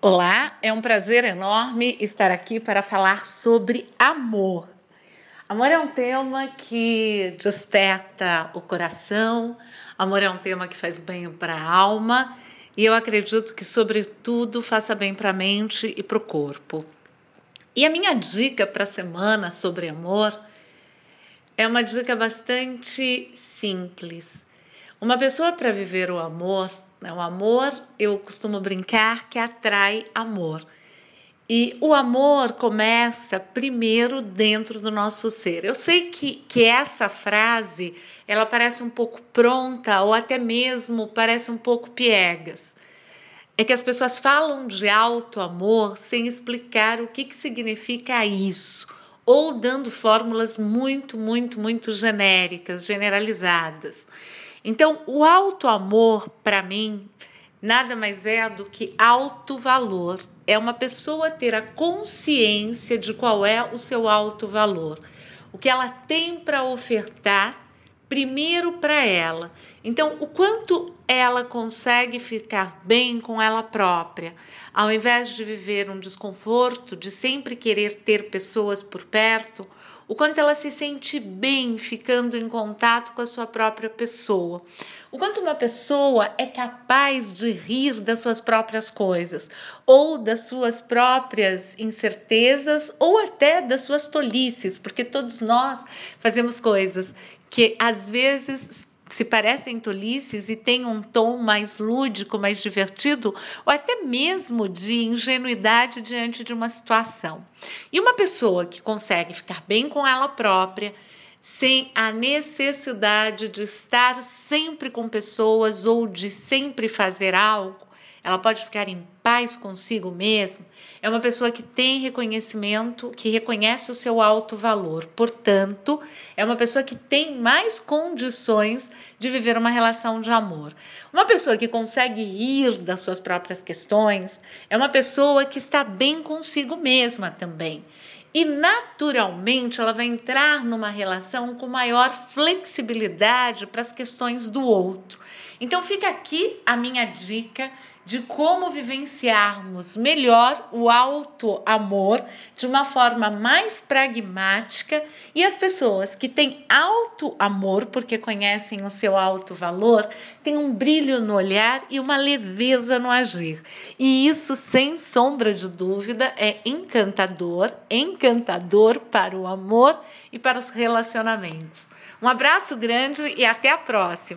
Olá, é um prazer enorme estar aqui para falar sobre amor. Amor é um tema que desperta o coração, amor é um tema que faz bem para a alma e eu acredito que, sobretudo, faça bem para a mente e para o corpo. E a minha dica para a semana sobre amor é uma dica bastante simples. Uma pessoa para viver o amor, eu costumo brincar que atrai amor. E o amor começa primeiro dentro do nosso ser. Eu sei que essa frase, ela parece um pouco pronta ou até mesmo parece um pouco piegas. É que as pessoas falam de auto-amor sem explicar o que significa isso, ou dando fórmulas muito genéricas, generalizadas. Então, o auto-amor, para mim, nada mais é do que alto-valor. É uma pessoa ter a consciência de qual é o seu alto-valor, o que ela tem para ofertar primeiro para ela. Então, o quanto ela consegue ficar bem com ela própria, ao invés de viver um desconforto, de sempre querer ter pessoas por perto, o quanto ela se sente bem ficando em contato com a sua própria pessoa. O quanto uma pessoa é capaz de rir das suas próprias coisas, ou das suas próprias incertezas, ou até das suas tolices, porque todos nós fazemos coisas que às vezes se parecem tolices e têm um tom mais lúdico, mais divertido, ou até mesmo de ingenuidade diante de uma situação. E uma pessoa que consegue ficar bem com ela própria, sem a necessidade de estar sempre com pessoas ou de sempre fazer algo, ela pode ficar em paz consigo mesma, é uma pessoa que tem reconhecimento, que reconhece o seu alto valor. Portanto, é uma pessoa que tem mais condições de viver uma relação de amor. Uma pessoa que consegue rir das suas próprias questões é uma pessoa que está bem consigo mesma também. E, naturalmente, ela vai entrar numa relação com maior flexibilidade para as questões do outro. Então, fica aqui a minha dica de como vivenciarmos melhor o auto-amor de uma forma mais pragmática, e as pessoas que têm auto-amor, porque conhecem o seu alto-valor, têm um brilho no olhar e uma leveza no agir. E isso, sem sombra de dúvida, é encantador para o amor e para os relacionamentos. Um abraço grande e até a próxima!